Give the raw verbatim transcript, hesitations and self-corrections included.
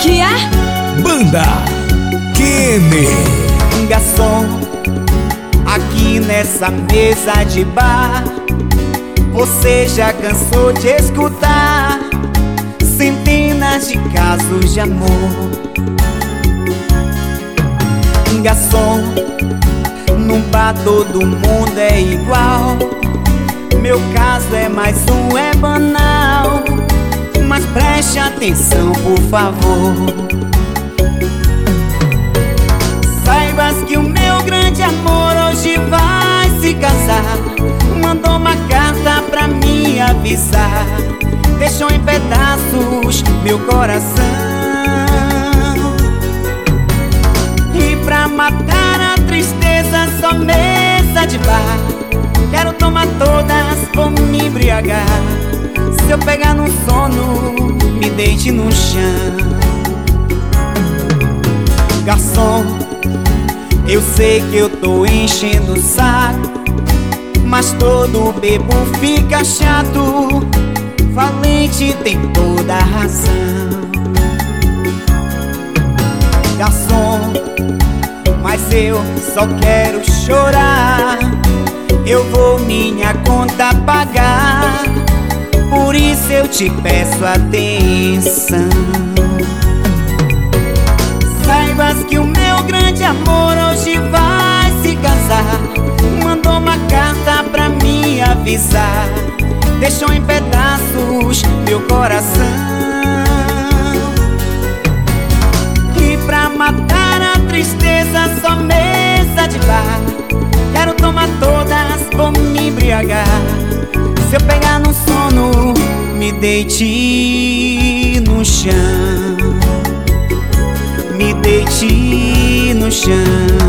que é? Banda Kenny. Garçom, aqui nessa mesa de bar, você já cansou de escutar centenas de casos de amor. Garçom, num bar todo mundo é igual. Meu caso é mais um, é banal. Mas preste atenção, por favor. Saibas que o meu grande amor hoje vai se casar. Mandou uma carta pra me avisar. Deixou em pedaços meu coração. E pra matar a tristeza, só mesa de bar. Quero tomar todas, vou me embriagar. Se eu pegar no sono, me deite no chão. Garçom, eu sei que eu tô enchendo o saco, mas todo bebo fica chato. Valente tem toda a razão. Garçom, mas eu só quero chorar. Eu vou minha conta pagar, por isso eu te peço atenção. Saibas que o meu grande amor hoje vai se casar. Mandou uma carta pra me avisar. Deixou em pedaços meu coração. E pra matar a tristeza, só mesa de bar. Quero tomar todas, vou me embriagar. Se eu pegar no sono, me deite no chão. Me deite no chão.